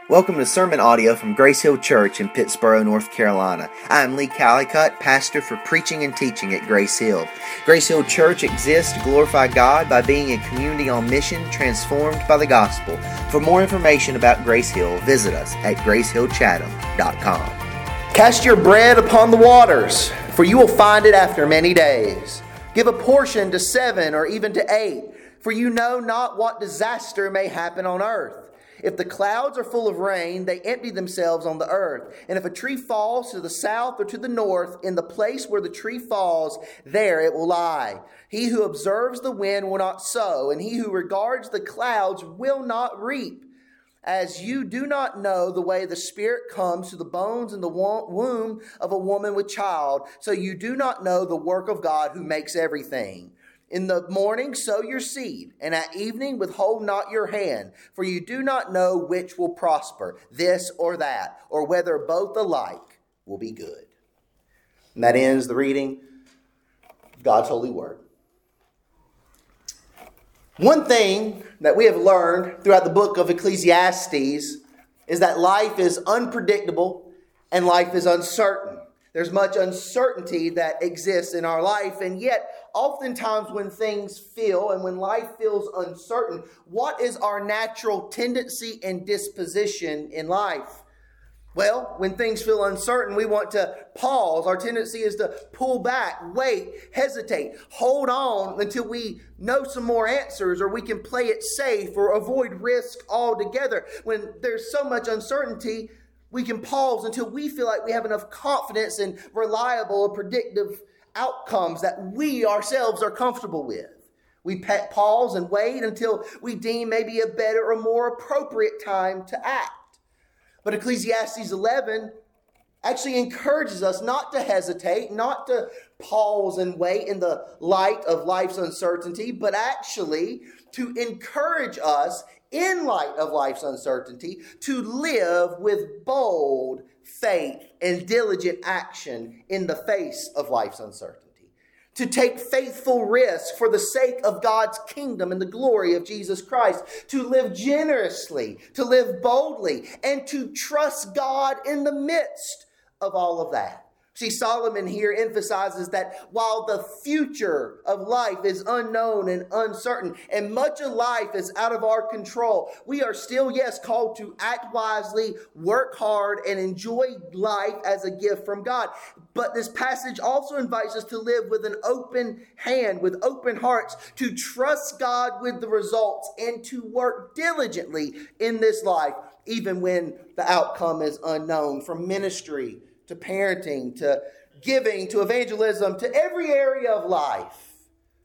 Welcome to sermon audio from Grace Hill Church in Pittsboro, North Carolina. I am Lee Callicutt, pastor for preaching and teaching at Grace Hill. Grace Hill Church exists to glorify God by being a community on mission transformed by the gospel. For more information about Grace Hill, visit us at gracehillchatham.com. Cast your bread upon the waters, for you will find it after many days. Give a portion to 7 or even to 8, for you know not what disaster may happen on earth. If the clouds are full of rain, they empty themselves on the earth. And if a tree falls to the south or to the north, in the place where the tree falls, there it will lie. He who observes the wind will not sow, and he who regards the clouds will not reap. As you do not know the way the Spirit comes to the bones in the womb of a woman with child, so you do not know the work of God who makes everything. In the morning sow your seed, and at evening withhold not your hand, for you do not know which will prosper, this or that, or whether both alike will be good. And that ends the reading of God's holy word. One thing that we have learned throughout the book of Ecclesiastes is that life is unpredictable and life is uncertain. There's much uncertainty that exists in our life, and yet oftentimes when things feel and when life feels uncertain, what is our natural tendency and disposition in life? Well, when things feel uncertain, we want to pause. Our tendency is to pull back, wait, hesitate, hold on until we know some more answers, or we can play it safe or avoid risk altogether. When there's so much uncertainty, we can pause until we feel like we have enough confidence in reliable or predictive outcomes that we ourselves are comfortable with. We pause and wait until we deem maybe a better or more appropriate time to act. But Ecclesiastes 11 actually encourages us not to hesitate, not to pause and wait in the light of life's uncertainty, but actually to encourage us in light of life's uncertainty to live with bold faith and diligent action in the face of life's uncertainty. To take faithful risks for the sake of God's kingdom and the glory of Jesus Christ. To live generously, to live boldly, and to trust God in the midst of all of that. See, Solomon here emphasizes that while the future of life is unknown and uncertain, and much of life is out of our control, we are still, yes, called to act wisely, work hard, and enjoy life as a gift from God. But this passage also invites us to live with an open hand, with open hearts, to trust God with the results, and to work diligently in this life, even when the outcome is unknown. From ministry to parenting, to giving, to evangelism, to every area of life,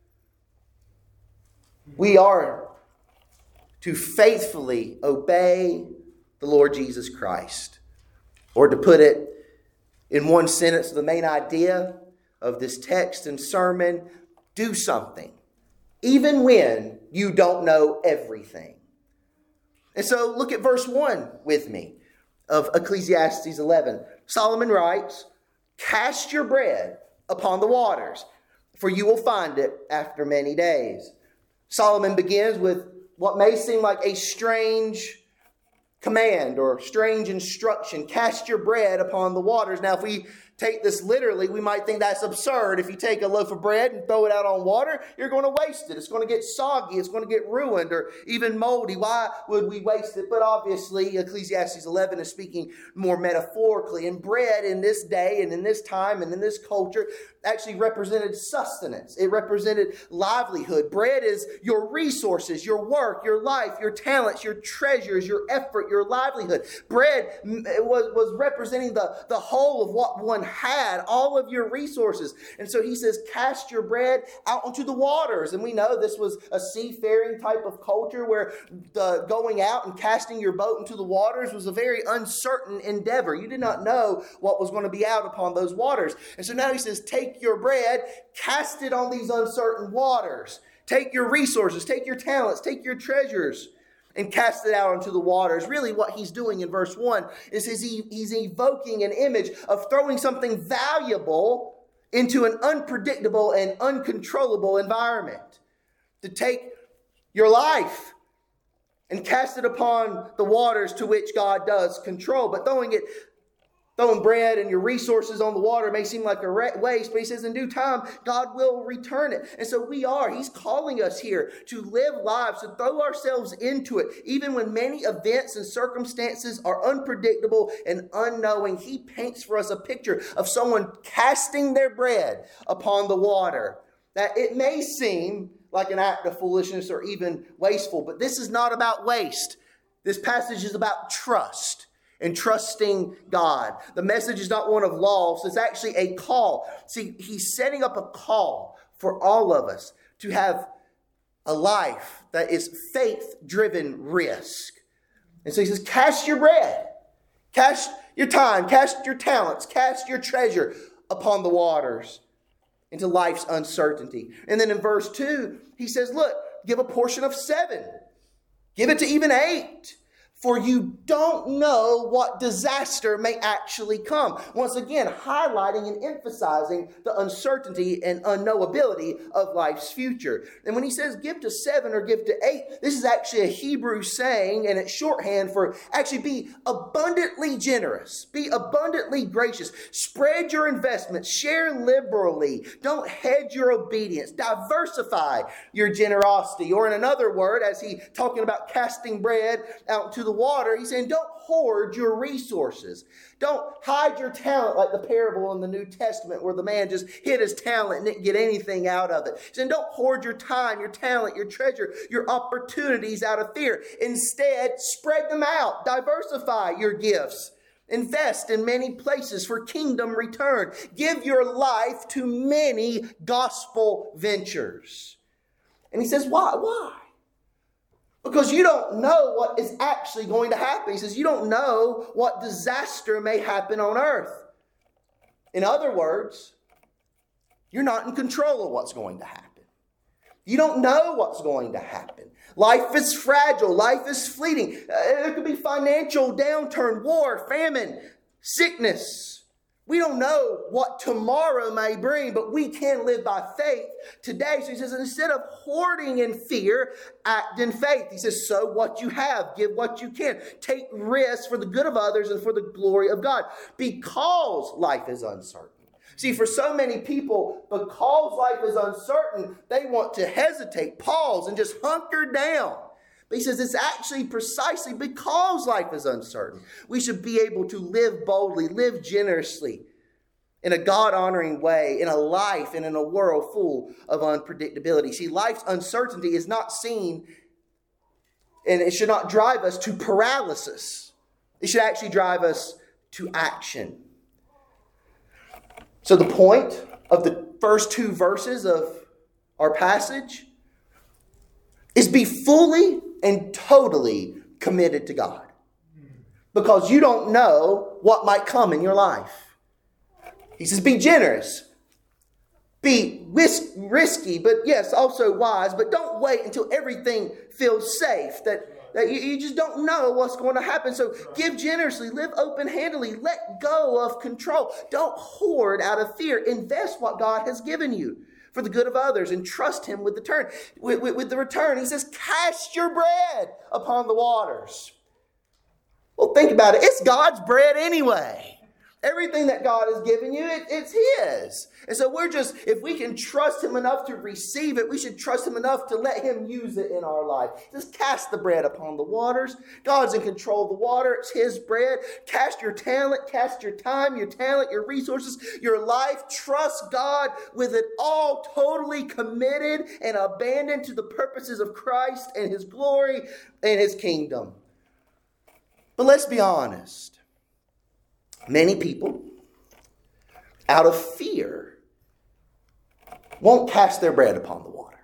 we are to faithfully obey the Lord Jesus Christ. Or to put it in one sentence, the main idea of this text and sermon, do something, even when you don't know everything. And so look at verse 1 with me of Ecclesiastes 11. Solomon writes, "Cast your bread upon the waters, for you will find it after many days." Solomon begins with what may seem like a strange command or strange instruction. Cast your bread upon the waters. Now, if we take this literally, we might think that's absurd. If you take a loaf of bread and throw it out on water, you're going to waste it. It's going to get soggy. It's going to get ruined or even moldy. Why would we waste it? But obviously, Ecclesiastes 11 is speaking more metaphorically. And bread in this day and in this time and in this culture actually represented sustenance. It represented livelihood. Bread is your resources, your work, your life, your talents, your treasures, your effort, your livelihood. Bread was representing the whole of what one had, all of your resources. And so he says, cast your bread out onto the waters. And we know this was a seafaring type of culture where going out and casting your boat into the waters was a very uncertain endeavor. You did not know what was going to be out upon those waters. And so now he says, take your bread, cast it on these uncertain waters. Take your resources, take your talents, take your treasures, and cast it out into the waters. Really what he's doing in verse 1 is he's evoking an image of throwing something valuable into an unpredictable and uncontrollable environment. To take your life and cast it upon the waters to which God does control. But throwing bread and your resources on the water may seem like a waste, but he says in due time, God will return it. And so he's calling us here to live lives, to throw ourselves into it. Even when many events and circumstances are unpredictable and unknowing, he paints for us a picture of someone casting their bread upon the water. That it may seem like an act of foolishness or even wasteful, but this is not about waste. This passage is about trust. And trusting God. The message is not one of loss. It's actually a call. See, he's setting up a call for all of us to have a life that is faith-driven risk. And so he says, cast your bread. Cast your time. Cast your talents. Cast your treasure upon the waters into life's uncertainty. And then in verse 2, he says, look, give a portion of 7. Give it to even 8. For you don't know what disaster may actually come. Once again, highlighting and emphasizing the uncertainty and unknowability of life's future. And when he says give to 7 or give to 8, this is actually a Hebrew saying, and it's shorthand for actually be abundantly generous. Be abundantly gracious. Spread your investments. Share liberally. Don't hedge your obedience. Diversify your generosity. Or in another word, as he talking about casting bread out to the water, he's saying don't hoard your resources. Don't hide your talent like the parable in the New Testament where the man just hid his talent and didn't get anything out of it. He's saying don't hoard your time, your talent, your treasure, your opportunities out of fear. Instead, spread them out. Diversify your gifts. Invest in many places for kingdom return. Give your life to many gospel ventures. And he says, why? Why? Because you don't know what is actually going to happen. He says, you don't know what disaster may happen on earth. In other words, you're not in control of what's going to happen. You don't know what's going to happen. Life is fragile. Life is fleeting. There could be financial downturn, war, famine, sickness. We don't know what tomorrow may bring, but we can live by faith today. So he says, instead of hoarding in fear, act in faith. He says, sow what you have, give what you can. Take risks for the good of others and for the glory of God, because life is uncertain. See, for so many people, because life is uncertain, they want to hesitate, pause, and just hunker down. But he says it's actually precisely because life is uncertain. We should be able to live boldly, live generously, in a God-honoring way, in a life and in a world full of unpredictability. See, life's uncertainty is not seen, and it should not drive us to paralysis. It should actually drive us to action. So the point of the first 2 verses of our passage is be fully and totally committed to God. Because you don't know what might come in your life. He says, be generous. Be risky, but yes, also wise. But don't wait until everything feels safe. That you just don't know what's going to happen. So give generously, live open-handedly, let go of control. Don't hoard out of fear. Invest what God has given you for the good of others and trust him with the return. He says, cast your bread upon the waters. Well, think about it. It's God's bread anyway. Everything that God has given you, it's his. And so if we can trust him enough to receive it, we should trust him enough to let him use it in our life. Just cast the bread upon the waters. God's in control of the water. It's his bread. Cast your talent, cast your time, your talent, your resources, your life. Trust God with it all totally committed and abandoned to the purposes of Christ and his glory and his kingdom. But let's be honest. Many people, out of fear, won't cast their bread upon the water.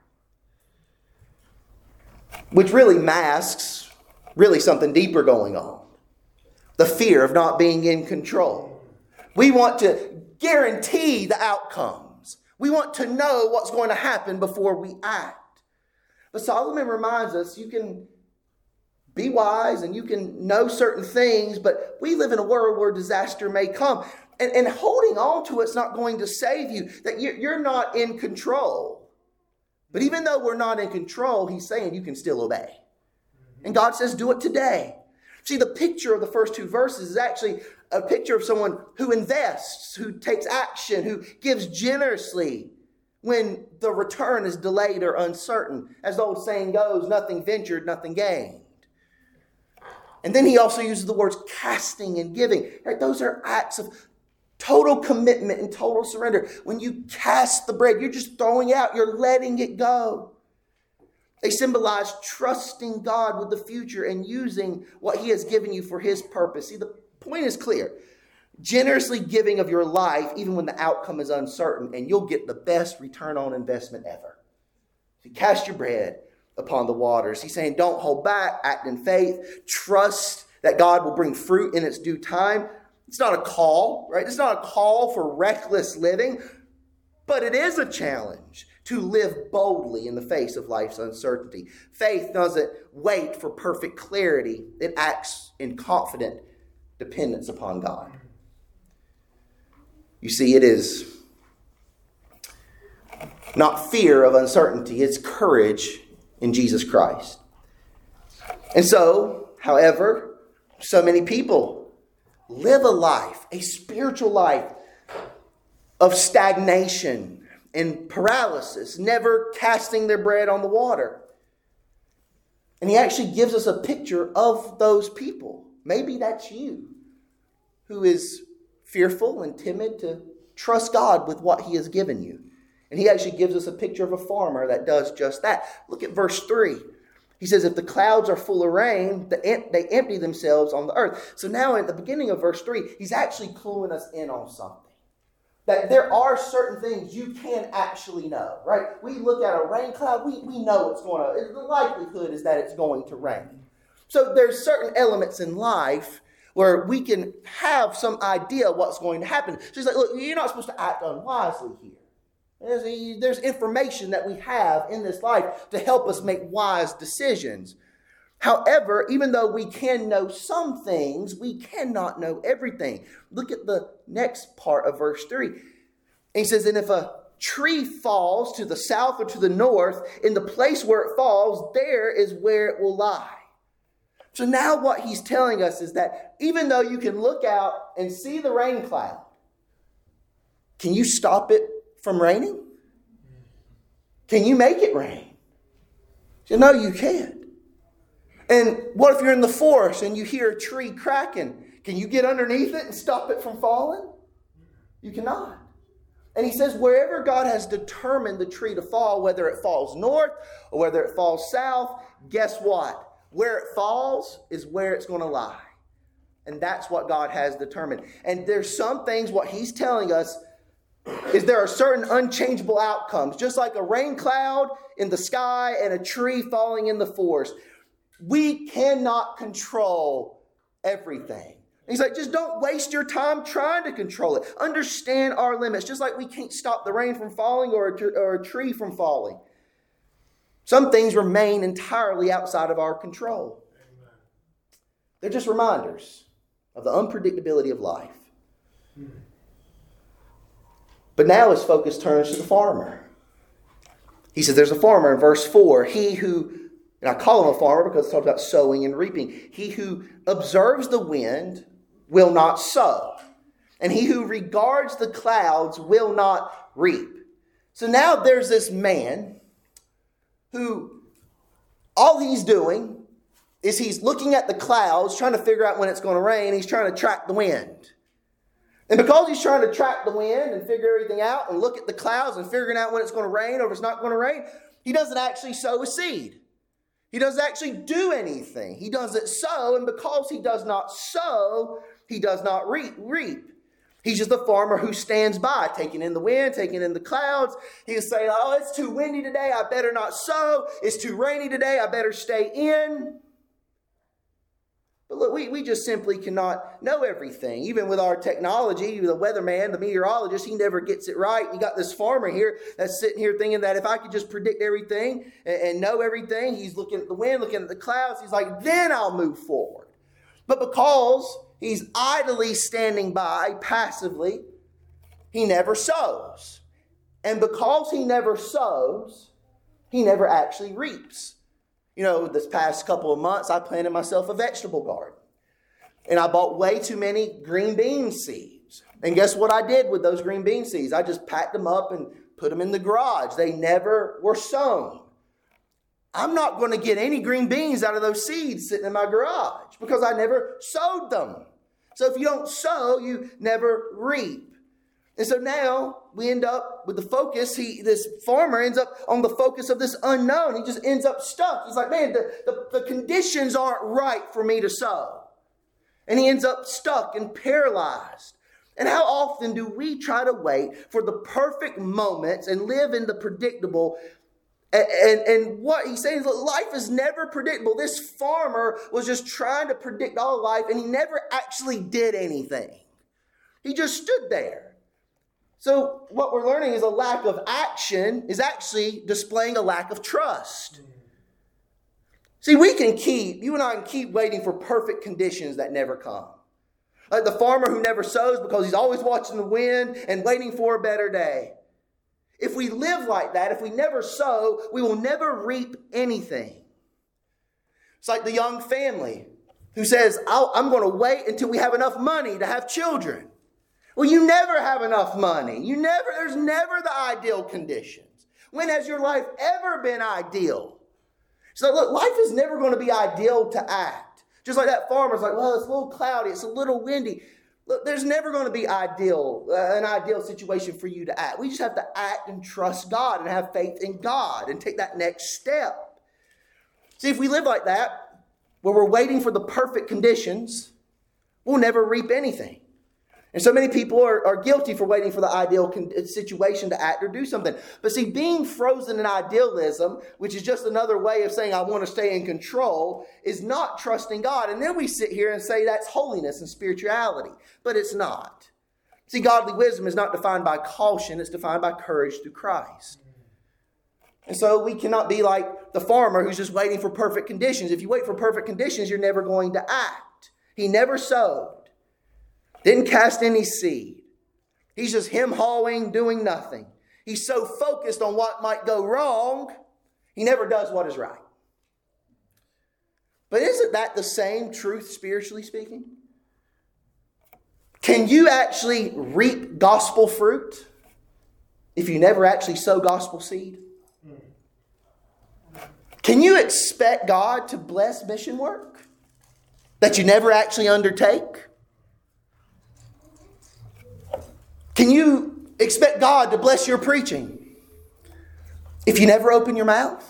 Which really masks something deeper going on. The fear of not being in control. We want to guarantee the outcomes. We want to know what's going to happen before we act. But Solomon reminds us you can be wise and you can know certain things, but we live in a world where disaster may come. And holding on to it's not going to save you, that you're not in control. But even though we're not in control, he's saying you can still obey. And God says, do it today. See, the picture of the first two verses is actually a picture of someone who invests, who takes action, who gives generously when the return is delayed or uncertain. As the old saying goes, nothing ventured, nothing gained. And then he also uses the words casting and giving. Right? Those are acts of total commitment and total surrender. When you cast the bread, you're just throwing it out. You're letting it go. They symbolize trusting God with the future and using what he has given you for his purpose. See, the point is clear. Generously giving of your life, even when the outcome is uncertain, and you'll get the best return on investment ever. You cast your bread upon the waters. He's saying, don't hold back, act in faith, trust that God will bring fruit in its due time. It's not a call, right? It's not a call for reckless living, but it is a challenge to live boldly in the face of life's uncertainty. Faith doesn't wait for perfect clarity. It acts in confident dependence upon God. You see, it is not fear of uncertainty. It's courage in Jesus Christ. And so, however, so many people live a life, a spiritual life of stagnation and paralysis, never casting their bread on the water. And he actually gives us a picture of those people. Maybe that's you, who is fearful and timid to trust God with what he has given you. And he actually gives us a picture of a farmer that does just that. Look at verse 3. He says, if the clouds are full of rain, they empty themselves on the earth. So now at the beginning of verse 3, he's actually cluing us in on something. That there are certain things you can actually know, right? We look at a rain cloud, we know it's going to, the likelihood is that it's going to rain. So there's certain elements in life where we can have some idea what's going to happen. So he's like, look, you're not supposed to act unwisely here. There's information that we have in this life to help us make wise decisions. However, even though we can know some things, we cannot know everything. Look at the next part of verse 3. And he says, and if a tree falls to the south or to the north, in the place where it falls, there is where it will lie. So now what he's telling us is that even though you can look out and see the rain cloud, can you stop it from raining? Can you make it rain? So no, you can't. And what if you're in the forest and you hear a tree cracking? Can you get underneath it and stop it from falling? You cannot. And he says wherever God has determined the tree to fall, whether it falls north or whether it falls south, guess what? Where it falls is where it's going to lie. And that's what God has determined. And there's some things, what he's telling us is there are certain unchangeable outcomes. Just like a rain cloud in the sky and a tree falling in the forest. We cannot control everything. He's like, just don't waste your time trying to control it. Understand our limits. Just like we can't stop the rain from falling or a tree from falling. Some things remain entirely outside of our control. Amen. They're just reminders of the unpredictability of life. But now his focus turns to the farmer. He says there's a farmer in verse 4. He who, and I call him a farmer because it's talking about sowing and reaping. He who observes the wind will not sow. And he who regards the clouds will not reap. So now there's this man who all he's doing is he's looking at the clouds, trying to figure out when it's going to rain. He's trying to track the wind. And because he's trying to track the wind and figure everything out and look at the clouds and figuring out when it's going to rain or if it's not going to rain, he doesn't actually sow a seed. He doesn't actually do anything. He doesn't sow, and because he does not sow, he does not reap. He's just a farmer who stands by, taking in the wind, taking in the clouds. He'll say, oh, it's too windy today, I better not sow. It's too rainy today, I better stay in. But look, we just simply cannot know everything. Even with our technology, the weatherman, the meteorologist, he never gets it right. You got this farmer here that's sitting here thinking that if I could just predict everything and know everything, he's looking at the wind, looking at the clouds, he's like, then I'll move forward. But because he's idly standing by, passively, he never sows. And because he never sows, he never actually reaps. This past couple of months, I planted myself a vegetable garden. And I bought way too many green bean seeds. And guess what I did with those green bean seeds? I just packed them up and put them in the garage. They never were sown. I'm not going to get any green beans out of those seeds sitting in my garage because I never sowed them. So if you don't sow, you never reap. And so now we end up with the focus. This farmer ends up on the focus of this unknown. He just ends up stuck. He's like, man, the conditions aren't right for me to sow. And he ends up stuck and paralyzed. And how often do we try to wait for the perfect moments and live in the predictable? And what he's saying is that life is never predictable. This farmer was just trying to predict all life, and he never actually did anything. He just stood there. So what we're learning is a lack of action is actually displaying a lack of trust. See, you and I can keep waiting for perfect conditions that never come. Like the farmer who never sows because he's always watching the wind and waiting for a better day. If we live like that, if we never sow, we will never reap anything. It's like the young family who says, I'm going to wait until we have enough money to have children. Well, you never have enough money. There's never the ideal conditions. When has your life ever been ideal? So look, life is never going to be ideal to act. Just like that farmer's like, well, it's a little cloudy, it's a little windy. Look, there's never going to be an ideal situation for you to act. We just have to act and trust God and have faith in God and take that next step. See, if we live like that, where we're waiting for the perfect conditions, we'll never reap anything. And so many people are guilty for waiting for the ideal situation to act or do something. But see, being frozen in idealism, which is just another way of saying I want to stay in control, is not trusting God. And then we sit here and say that's holiness and spirituality. But it's not. See, godly wisdom is not defined by caution. It's defined by courage through Christ. And so we cannot be like the farmer who's just waiting for perfect conditions. If you wait for perfect conditions, you're never going to act. He never sowed. Didn't cast any seed. He's just hem-hawing, doing nothing. He's so focused on what might go wrong, he never does what is right. But isn't that the same truth spiritually speaking? Can you actually reap gospel fruit if you never actually sow gospel seed? Can you expect God to bless mission work that you never actually undertake? Can you expect God to bless your preaching if you never open your mouth?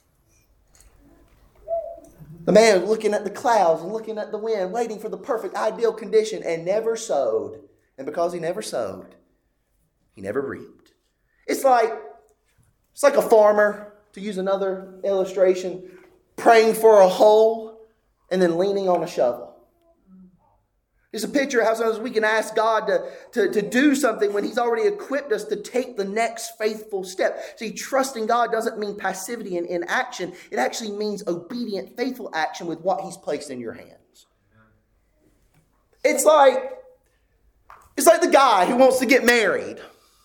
The man looking at the clouds and looking at the wind, waiting for the perfect ideal condition and never sowed. And because he never sowed, he never reaped. It's like a farmer, to use another illustration, praying for a hole and then leaning on a shovel. It's a picture of how sometimes we can ask God to do something when he's already equipped us to take the next faithful step. See, trusting God doesn't mean passivity and inaction. It actually means obedient, faithful action with what he's placed in your hands. It's like the guy who wants to get married.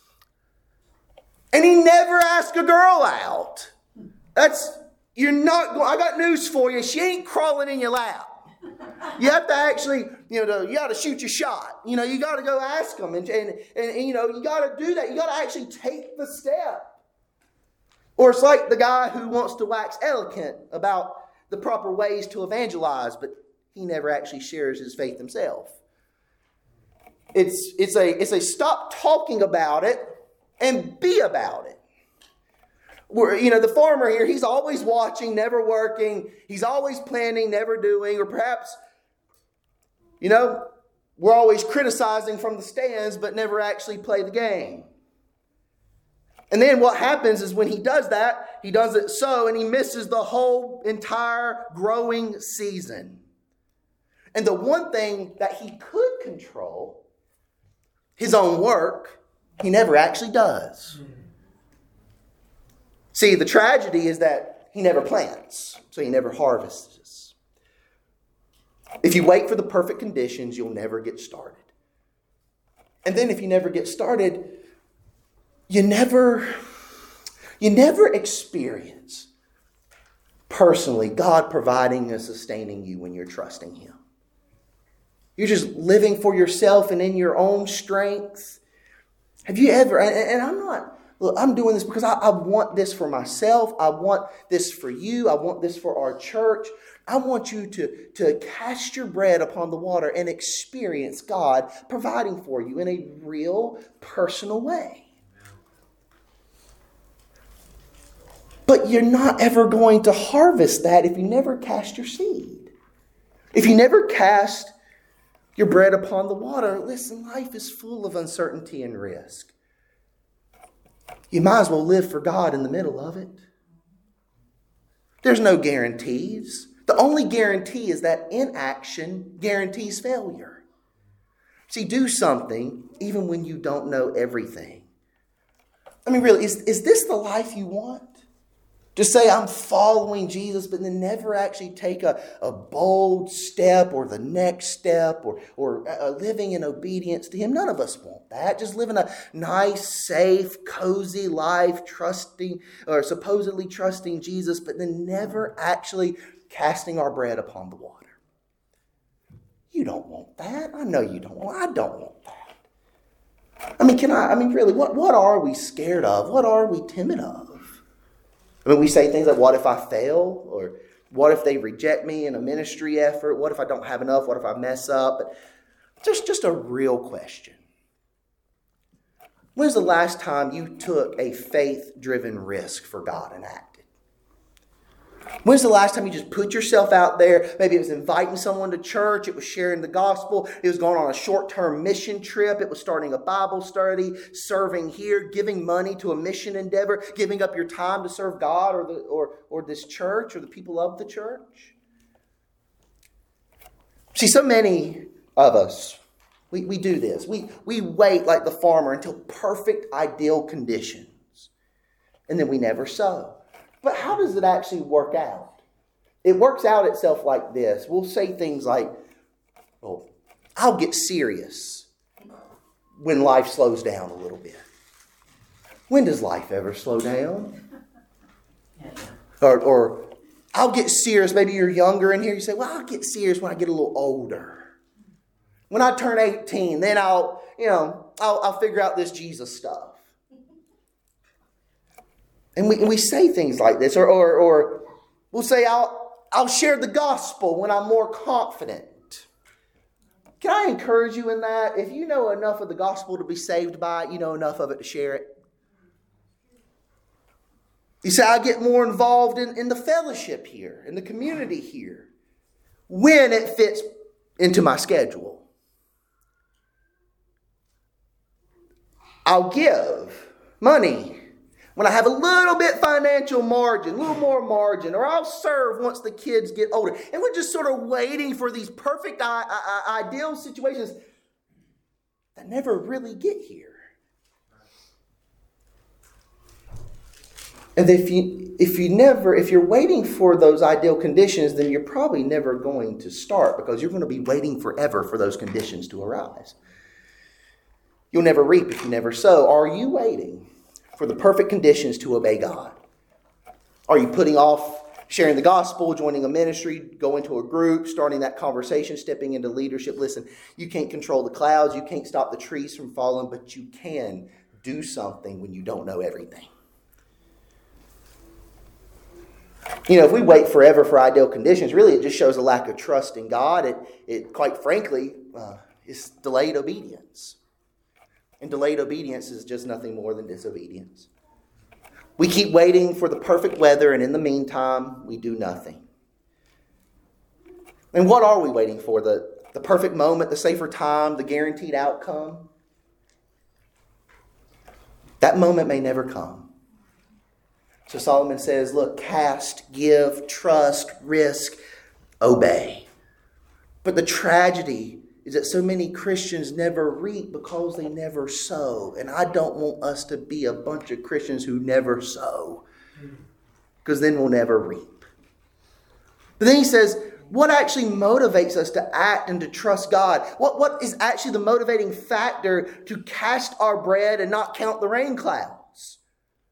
And he never asks a girl out. I got news for you. She ain't crawling in your lap. You have to actually, you got to shoot your shot. You got to go ask them. And you got to do that. You got to actually take the step. Or it's like the guy who wants to wax eloquent about the proper ways to evangelize, but he never actually shares his faith himself. It's a stop talking about it and be about it. The farmer here, he's always watching, never working. He's always planning, never doing. Or perhaps, we're always criticizing from the stands, but never actually play the game. And then what happens is when he does that, he does it so, and he misses the whole entire growing season. And the one thing that he could control, his own work, he never actually does. See, the tragedy is that he never plants, so he never harvests. If you wait for the perfect conditions, you'll never get started. And then if you never get started, you never experience personally God providing and sustaining you when you're trusting Him? You're just living for yourself and in your own strength. Have you ever, and I'm not, look, I'm doing this because I want this for myself. I want this for you. I want this for our church. I want you to cast your bread upon the water and experience God providing for you in a real personal way. But you're not ever going to harvest that if you never cast your seed. If you never cast your bread upon the water, listen, life is full of uncertainty and risk. You might as well live for God in the middle of it. There's no guarantees. The only guarantee is that inaction guarantees failure. See, do something even when you don't know everything. I mean, really, is this the life you want? To say I'm following Jesus, but then never actually take a bold step or the next step or living in obedience to Him. None of us want that. Just living a nice, safe, cozy life, trusting or supposedly trusting Jesus, but then never actually casting our bread upon the water. You don't want that. I know you don't want. I don't want that. I mean, really, what are we scared of? What are we timid of? I mean, we say things like, what if I fail? Or what if they reject me in a ministry effort? What if I don't have enough? What if I mess up? But just a real question. When's the last time you took a faith-driven risk for God and acted? When's the last time you just put yourself out there? Maybe it was inviting someone to church. It was sharing the gospel. It was going on a short-term mission trip. It was starting a Bible study, serving here, giving money to a mission endeavor, giving up your time to serve God or this church or the people of the church. See, so many of us, we do this. We wait like the farmer until perfect, ideal conditions. And then we never sow. But how does it actually work out? It works out itself like this. We'll say things like, oh, I'll get serious when life slows down a little bit. When does life ever slow down? Or I'll get serious. Maybe you're younger in here. You say, well, I'll get serious when I get a little older. When I turn 18, then I'll figure out this Jesus stuff. And we say things like this, or we'll say, I'll share the gospel when I'm more confident. Can I encourage you in that? If you know enough of the gospel to be saved by it, you know enough of it to share it. You say, I get more involved in the fellowship here, in the community here, when it fits into my schedule. I'll give money when I have a little bit financial margin, a little more margin, or I'll serve once the kids get older. And we're just sort of waiting for these perfect ideal situations that never really get here. And if you're waiting for those ideal conditions, then you're probably never going to start because you're going to be waiting forever for those conditions to arise. You'll never reap if you never sow. Are you waiting for the perfect conditions to obey God? Are you putting off sharing the gospel, joining a ministry, going to a group, starting that conversation, stepping into leadership? Listen, you can't control the clouds. You can't stop the trees from falling, but you can do something when you don't know everything. If we wait forever for ideal conditions, really it just shows a lack of trust in God. It quite frankly, is delayed obedience. And delayed obedience is just nothing more than disobedience. We keep waiting for the perfect weather, and in the meantime, we do nothing. And what are we waiting for? The perfect moment, the safer time, the guaranteed outcome? That moment may never come. So Solomon says, look, cast, give, trust, risk, obey. But the tragedy is that so many Christians never reap because they never sow. And I don't want us to be a bunch of Christians who never sow, because then we'll never reap. But then he says, what actually motivates us to act and to trust God? What is actually the motivating factor to cast our bread and not count the rain clouds?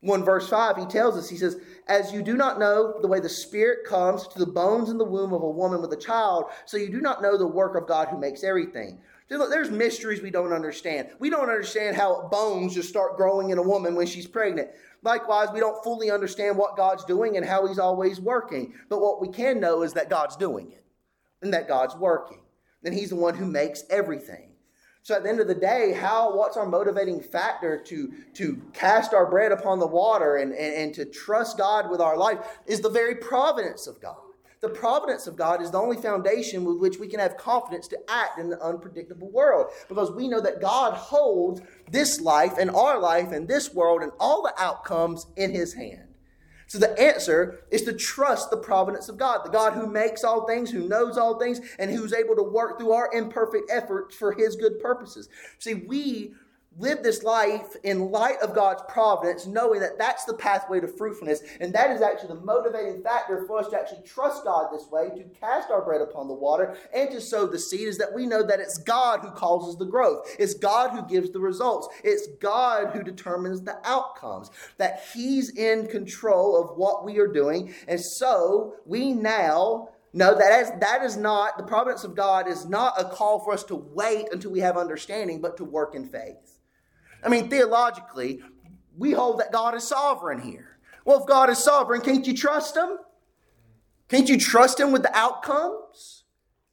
1 verse 5, he tells us, he says, as you do not know the way the Spirit comes to the bones in the womb of a woman with a child, so you do not know the work of God who makes everything. So look, there's mysteries we don't understand. We don't understand how bones just start growing in a woman when she's pregnant. Likewise, we don't fully understand what God's doing and how he's always working. But what we can know is that God's doing it and that God's working. And he's the one who makes everything. So at the end of the day, what's our motivating factor to cast our bread upon the water and to trust God with our life is the very providence of God. The providence of God is the only foundation with which we can have confidence to act in the unpredictable world. Because we know that God holds this life and our life and this world and all the outcomes in his hand. So the answer is to trust the providence of God, the God who makes all things, who knows all things, and who's able to work through our imperfect efforts for his good purposes. See, we live this life in light of God's providence, knowing that that's the pathway to fruitfulness. And that is actually the motivating factor for us to actually trust God this way, to cast our bread upon the water, and to sow the seed, is that we know that it's God who causes the growth. It's God who gives the results. It's God who determines the outcomes. That he's in control of what we are doing. And so we now know that the providence of God is not a call for us to wait until we have understanding, but to work in faith. I mean, theologically, we hold that God is sovereign here. Well, if God is sovereign, can't you trust him? Can't you trust him with the outcomes?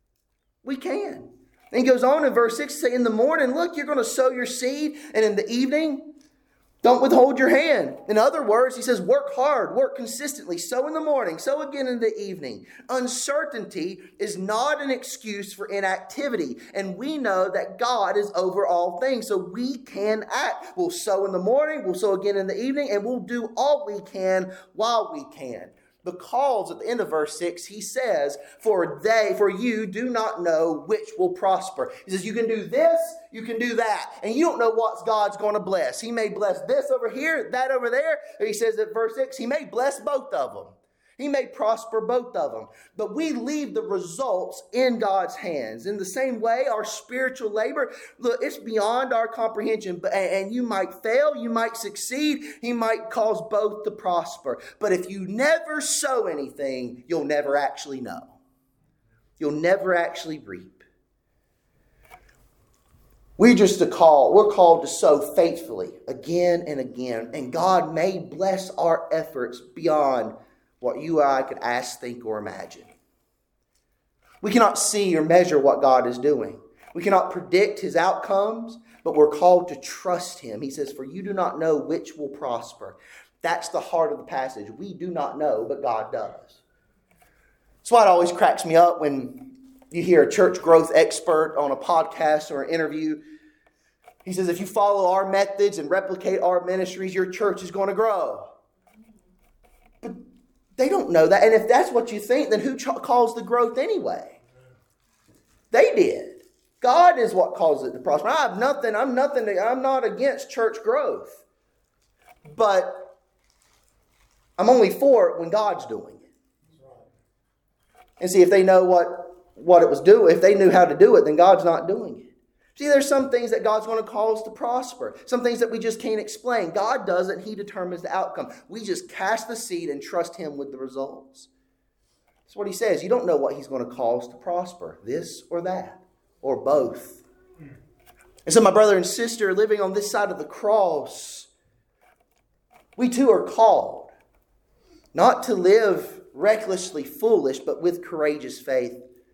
We can. And he goes on in verse 6 to say, in the morning, look, you're going to sow your seed, and in the evening, don't withhold your hand. In other words, he says, work hard, work consistently. Sow in the morning, sow again in the evening. Uncertainty is not an excuse for inactivity. And we know that God is over all things, so we can act. We'll sow in the morning, we'll sow again in the evening, and we'll do all we can while we can. Because at the end of verse 6, he says, for you do not know which will prosper. He says, you can do this, you can do that. And you don't know what God's going to bless. He may bless this over here, that over there. Or he says at verse 6, he may bless both of them. He may prosper both of them. But we leave the results in God's hands. In the same way, our spiritual labor, look, it's beyond our comprehension. And you might fail, you might succeed. He might cause both to prosper. But if you never sow anything, you'll never actually know. You'll never actually reap. We're called to sow faithfully again and again. And God may bless our efforts beyond what you or I could ask, think, or imagine. We cannot see or measure what God is doing. We cannot predict his outcomes, but we're called to trust him. He says, for you do not know which will prosper. That's the heart of the passage. We do not know, but God does. That's why it always cracks me up when you hear a church growth expert on a podcast or an interview. He says, if you follow our methods and replicate our ministries, your church is going to grow. But they don't know that. And if that's what you think, then who caused the growth anyway? They did. God is what caused it to prosper. I'm not against church growth. But I'm only for it when God's doing it. And see, if they know what it was doing, if they knew how to do it, then God's not doing it. See, there's some things that God's going to cause to prosper. Some things that we just can't explain. God does it. He determines the outcome. We just cast the seed and trust him with the results. That's what he says. You don't know what he's going to cause to prosper. This or that. Or both. And so my brother and sister living on this side of the cross, we too are called not to live recklessly foolish, but with courageous faith.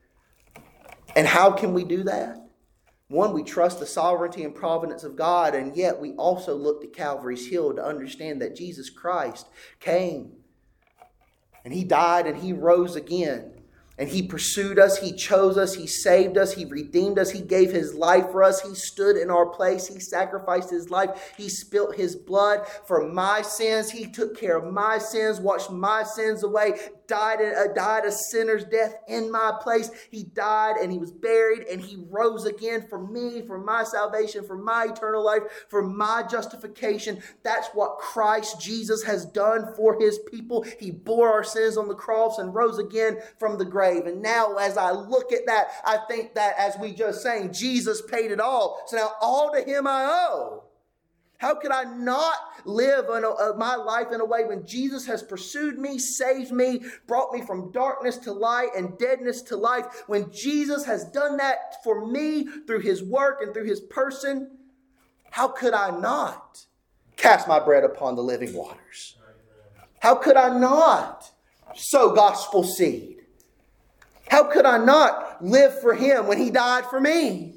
And how can we do that? One, we trust the sovereignty and providence of God, and yet we also look to Calvary's Hill to understand that Jesus Christ came, and he died, and he rose again. And he pursued us, he chose us, he saved us, he redeemed us, he gave his life for us, he stood in our place, he sacrificed his life, he spilt his blood for my sins, he took care of my sins, washed my sins away, died a sinner's death in my place. He died and he was buried and he rose again for me, for my salvation, for my eternal life, for my justification. That's what Christ Jesus has done for his people. He bore our sins on the cross and rose again from the grave. And now as I look at that, I think that as we just sang, Jesus paid it all. So now all to him I owe. How could I not live my life in a way when Jesus has pursued me, saved me, brought me from darkness to light and deadness to life? When Jesus has done that for me through his work and through his person, how could I not cast my bread upon the living waters? How could I not sow gospel seed? How could I not live for him when he died for me?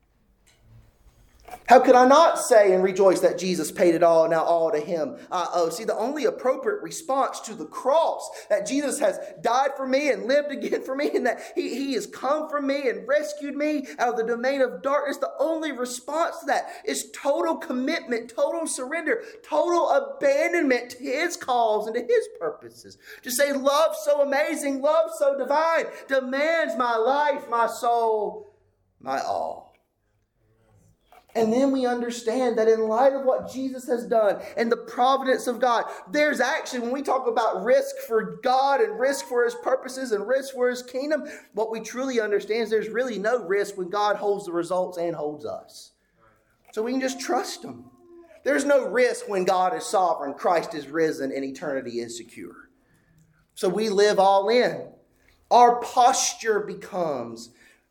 How could I not say and rejoice that Jesus paid it all, now all to him I owe? See, the only appropriate response to the cross, that Jesus has died for me and lived again for me, and that he has come for me and rescued me out of the domain of darkness, the only response to that is total commitment, total surrender, total abandonment to his cause and to his purposes. To say love so amazing, love so divine, demands my life, my soul, my all. And then we understand that in light of what Jesus has done and the providence of God, there's actually, when we talk about risk for God and risk for his purposes and risk for his kingdom, what we truly understand is there's really no risk when God holds the results and holds us. So we can just trust him. There's no risk when God is sovereign, Christ is risen, and eternity is secure. So we live all in. Our posture becomes,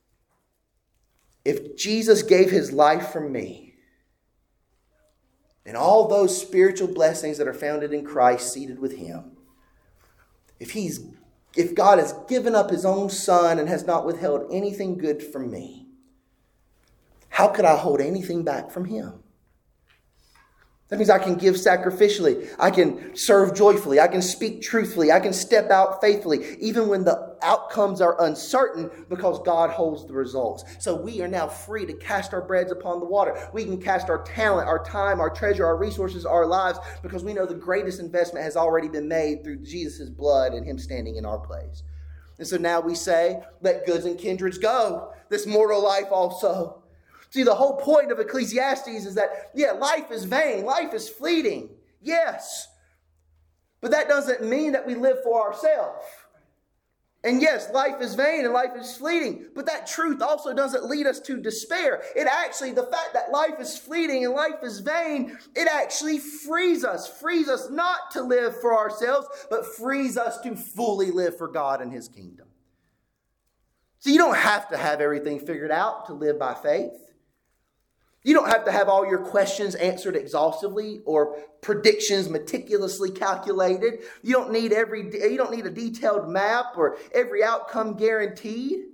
if Jesus gave his life for me, and all those spiritual blessings that are founded in Christ seated with him, if God has given up his own son and has not withheld anything good from me, how could I hold anything back from him? That means I can give sacrificially. I can serve joyfully. I can speak truthfully. I can step out faithfully, even when the outcomes are uncertain, because God holds the results. So we are now free to cast our breads upon the water. We can cast our talent, our time, our treasure, our resources, our lives, because we know the greatest investment has already been made through Jesus' blood and him standing in our place. And so now we say, let goods and kindreds go, this mortal life also. See, the whole point of Ecclesiastes is that, life is vain, life is fleeting, yes. But that doesn't mean that we live for ourselves. And yes, life is vain and life is fleeting, but that truth also doesn't lead us to despair. It actually, the fact that life is fleeting and life is vain, it actually frees us not to live for ourselves, but frees us to fully live for God and his kingdom. So you don't have to have everything figured out to live by faith. You don't have to have all your questions answered exhaustively or predictions meticulously calculated. You don't need a detailed map or every outcome guaranteed.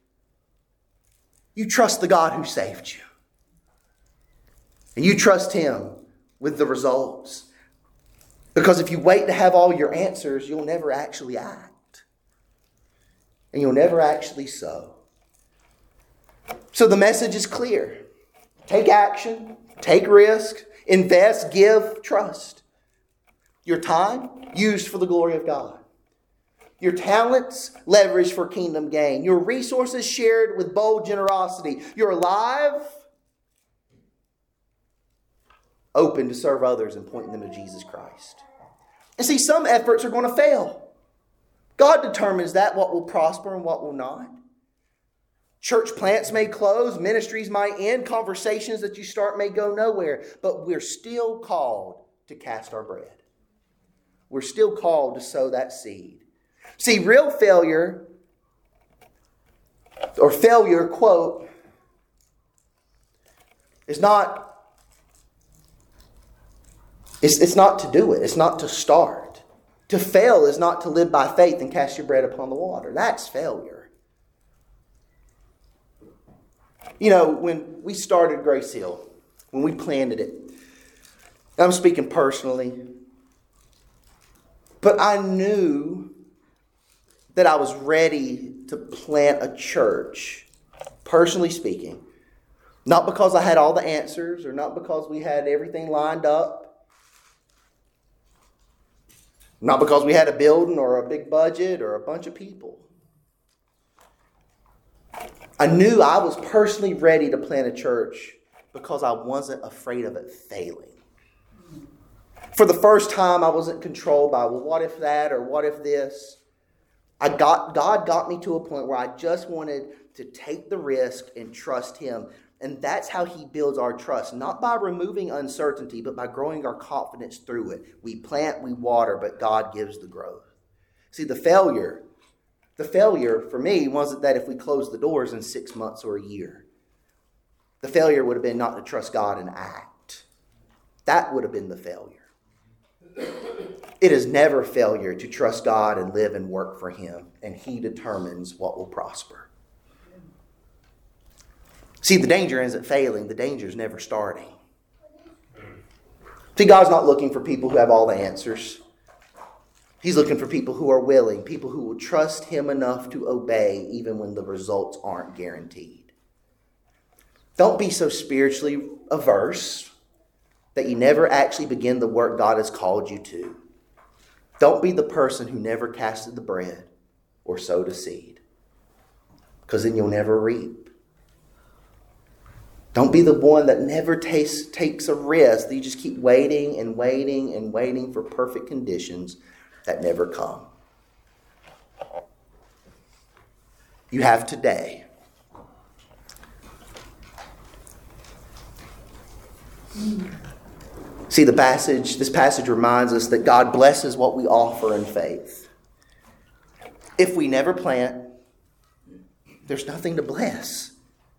You trust the God who saved you. And you trust him with the results. Because if you wait to have all your answers, you'll never actually act. And you'll never actually sow. So the message is clear. Take action, take risk, invest, give, trust. Your time, used for the glory of God. Your talents, leveraged for kingdom gain. Your resources, shared with bold generosity. Your life, open to serve others and point them to Jesus Christ. And see, some efforts are going to fail. God determines that, what will prosper and what will not. Church plants may close, ministries might end, conversations that you start may go nowhere, but we're still called to cast our bread. We're still called to sow that seed. See, real failure, or failure, quote, is not, it's not to do it. It's not to start. To fail is not to live by faith and cast your bread upon the water. That's failure. You know, when we started Grace Hill, when we planted it, I'm speaking personally, but I knew that I was ready to plant a church, personally speaking, not because I had all the answers or not because we had everything lined up, not because we had a building or a big budget or a bunch of people. I knew I was personally ready to plant a church because I wasn't afraid of it failing. For the first time, I wasn't controlled by, well, what if that or what if this? God got me to a point where I just wanted to take the risk and trust Him. And that's how He builds our trust, not by removing uncertainty, but by growing our confidence through it. We plant, we water, but God gives the growth. See, the failure for me wasn't that if we closed the doors in 6 months or a year. The failure would have been not to trust God and act. That would have been the failure. It is never failure to trust God and live and work for Him, and He determines what will prosper. See, the danger isn't failing. The danger is never starting. See, God's not looking for people who have all the answers. He's looking for people who are willing, people who will trust Him enough to obey even when the results aren't guaranteed. Don't be so spiritually averse that you never actually begin the work God has called you to. Don't be the person who never casted the bread or sowed a seed, because then you'll never reap. Don't be the one that never takes a risk. You just keep waiting and waiting and waiting for perfect conditions that never come. You have today. See, this passage reminds us that God blesses what we offer in faith. If we never plant, there's nothing to bless.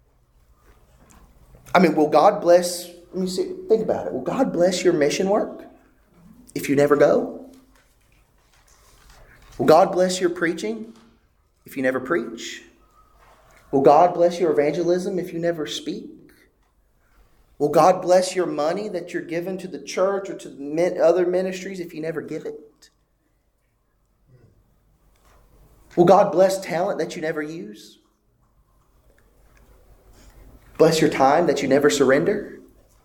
I mean, will God bless, think about it. Will God bless your mission work if you never go? Will God bless your preaching if you never preach? Will God bless your evangelism if you never speak? Will God bless your money that you're given to the church or to the other ministries if you never give it? Will God bless talent that you never use? Bless your time that you never surrender?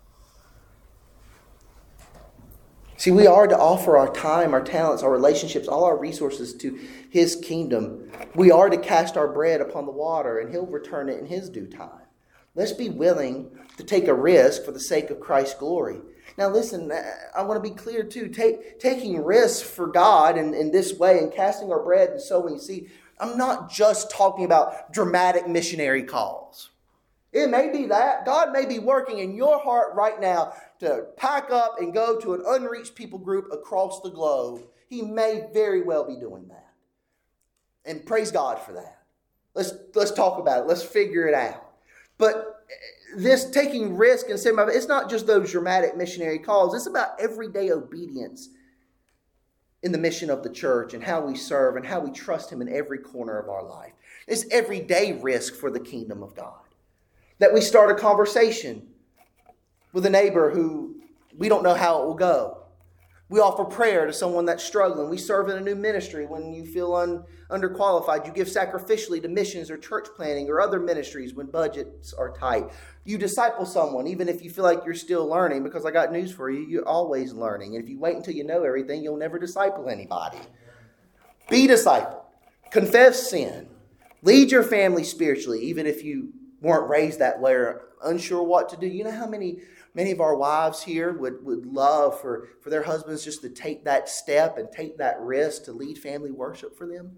See, we are to offer our time, our talents, our relationships, all our resources to His kingdom. We are to cast our bread upon the water, and He'll return it in His due time. Let's be willing to take a risk for the sake of Christ's glory. Now listen, I want to be clear too. Taking risks for God in this way and casting our bread and sowing seed, I'm not just talking about dramatic missionary calls. It may be that. God may be working in your heart right now to pack up and go to an unreached people group across the globe. He may very well be doing that. And praise God for that. Let's talk about it. Let's figure it out. But this taking risk and saying, it's not just those dramatic missionary calls. It's about everyday obedience in the mission of the church and how we serve and how we trust Him in every corner of our life. It's everyday risk for the kingdom of God. That we start a conversation with a neighbor who we don't know how it will go. We offer prayer to someone that's struggling. We serve in a new ministry when you feel underqualified. You give sacrificially to missions or church planting or other ministries when budgets are tight. You disciple someone even if you feel like you're still learning, because I got news for you. You're always learning. And if you wait until you know everything, you'll never disciple anybody. Be discipled. Confess sin. Lead your family spiritually even if you weren't raised that way or unsure what to do. You know how many of our wives here would love for their husbands just to take that step and take that risk to lead family worship for them?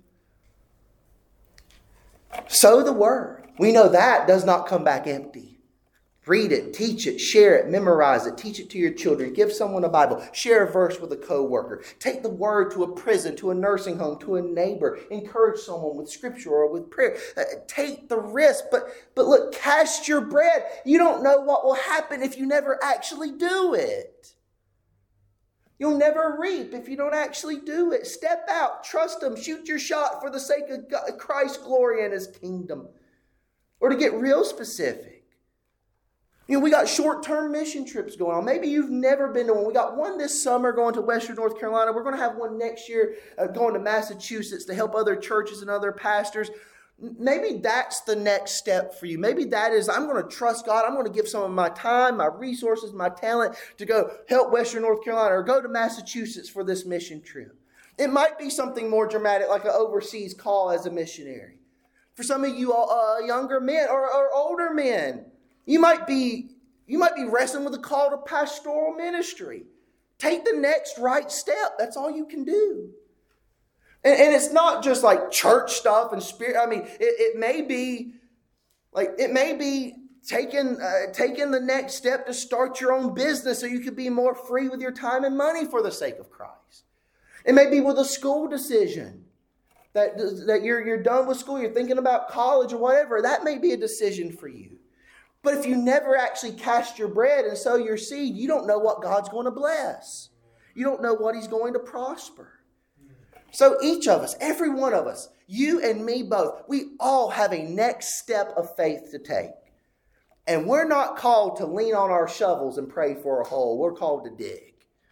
Sow the word. We know that does not come back empty. Read it, teach it, share it, memorize it, teach it to your children. Give someone a Bible. Share a verse with a coworker. Take the word to a prison, to a nursing home, to a neighbor. Encourage someone with scripture or with prayer. Take the risk, but look, cast your bread. You don't know what will happen if you never actually do it. You'll never reap if you don't actually do it. Step out, trust Him, shoot your shot for the sake of God, Christ's glory and His kingdom. Or to get real specific. You know, we got short-term mission trips going on. Maybe you've never been to one. We got one this summer going to Western North Carolina. We're going to have one next year going to Massachusetts to help other churches and other pastors. Maybe that's the next step for you. Maybe that is, I'm going to trust God. I'm going to give some of my time, my resources, my talent to go help Western North Carolina or go to Massachusetts for this mission trip. It might be something more dramatic like an overseas call as a missionary. For some of you younger men or older men, You might be wrestling with a call to pastoral ministry. Take the next right step. That's all you can do. And it's not just like church stuff and spirit. I mean, it may be Like it may be taking the next step to start your own business so you could be more free with your time and money for the sake of Christ. It may be with a school decision that you're done with school, you're thinking about college or whatever. That may be a decision for you. But if you never actually cast your bread and sow your seed, you don't know what God's going to bless. You don't know what He's going to prosper. So each of us, every one of us, you and me both, we all have a next step of faith to take. And we're not called to lean on our shovels and pray for a hole. We're called to dig.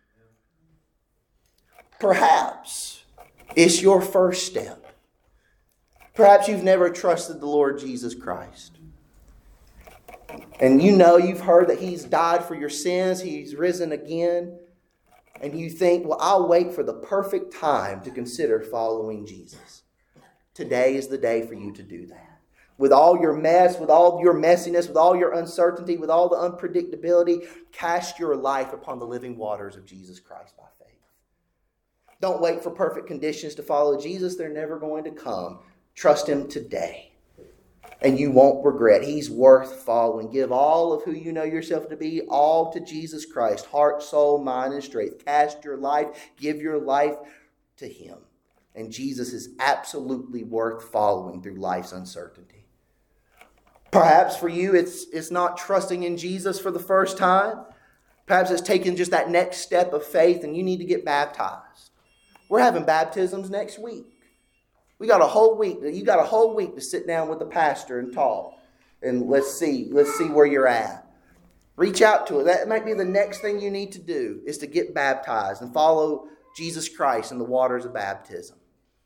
Perhaps it's your first step. Perhaps you've never trusted the Lord Jesus Christ. And you've heard that He's died for your sins. He's risen again. And you think, well, I'll wait for the perfect time to consider following Jesus. Today is the day for you to do that. With all your mess, with all your messiness, with all your uncertainty, with all the unpredictability, cast your life upon the living waters of Jesus Christ by faith. Don't wait for perfect conditions to follow Jesus. They're never going to come. Trust Him today. And you won't regret. He's worth following. Give all of who you know yourself to be, all to Jesus Christ. Heart, soul, mind, and strength. Cast your life. Give your life to Him. And Jesus is absolutely worth following through life's uncertainty. Perhaps for you, it's not trusting in Jesus for the first time. Perhaps it's taking just that next step of faith and you need to get baptized. We're having baptisms next week. We got a whole week. You got a whole week to sit down with the pastor and talk. And let's see where you're at. Reach out to it. That might be the next thing you need to do is to get baptized and follow Jesus Christ in the waters of baptism.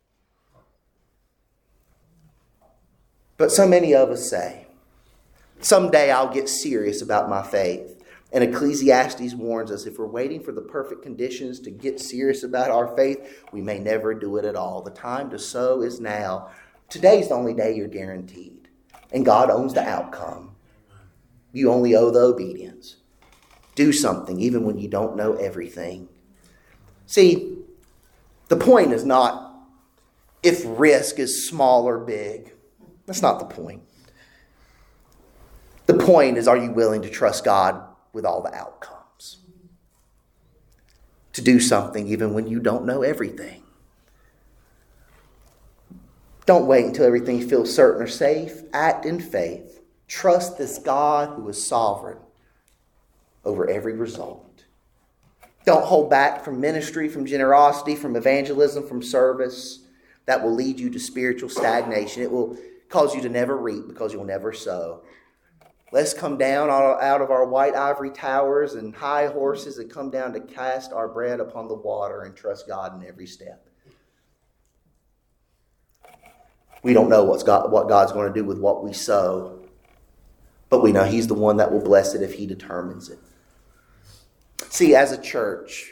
But so many of us say, someday I'll get serious about my faith. And Ecclesiastes warns us if we're waiting for the perfect conditions to get serious about our faith, we may never do it at all. The time to sow is now. Today's the only day you're guaranteed. And God owns the outcome. You only owe the obedience. Do something even when you don't know everything. See, the point is not if risk is small or big. That's not the point. The point is, are you willing to trust God with all the outcomes? To do something even when you don't know everything. Don't wait until everything feels certain or safe. Act in faith. Trust this God who is sovereign over every result. Don't hold back from ministry, from generosity, from evangelism, from service. That will lead you to spiritual stagnation. It will cause you to never reap because you'll never sow. Let's come down out of our white ivory towers and high horses and come down to cast our bread upon the water and trust God in every step. We don't know what God's going to do with what we sow, but we know He's the one that will bless it if He determines it. See, as a church,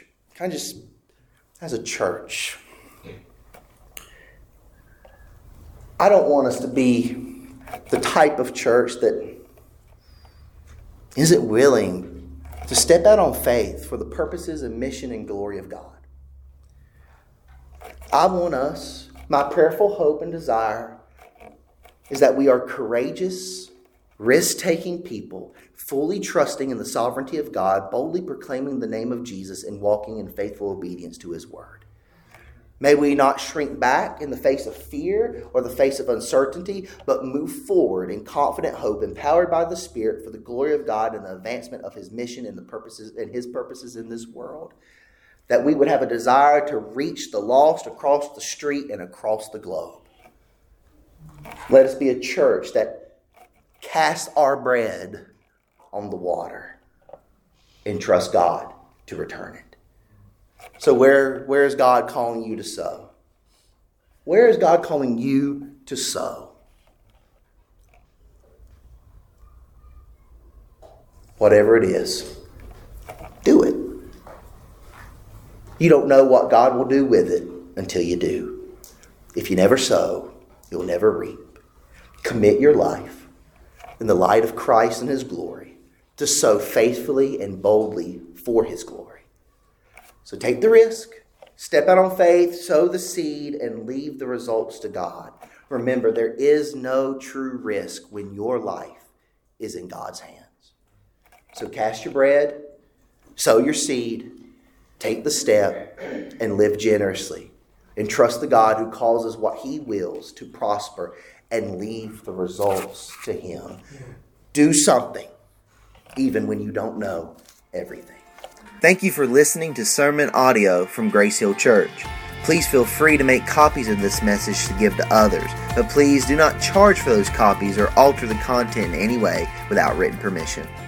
I don't want us to be the type of church that isn't willing to step out on faith for the purposes and mission and glory of God. I want us, my prayerful hope and desire is that we are courageous, risk-taking people, fully trusting in the sovereignty of God, boldly proclaiming the name of Jesus and walking in faithful obedience to His word. May we not shrink back in the face of fear or the face of uncertainty, but move forward in confident hope, empowered by the Spirit for the glory of God and the advancement of His mission and His purposes in this world. That we would have a desire to reach the lost across the street and across the globe. Let us be a church that casts our bread on the water and trust God to return it. So where is God calling you to sow? Where is God calling you to sow? Whatever it is, do it. You don't know what God will do with it until you do. If you never sow, you'll never reap. Commit your life in the light of Christ and His glory to sow faithfully and boldly for His glory. So take the risk, step out on faith, sow the seed, and leave the results to God. Remember, there is no true risk when your life is in God's hands. So cast your bread, sow your seed, take the step, and live generously. And trust the God who causes what He wills to prosper and leave the results to Him. Do something, even when you don't know everything. Thank you for listening to sermon audio from Grace Hill Church. Please feel free to make copies of this message to give to others, but please do not charge for those copies or alter the content in any way without written permission.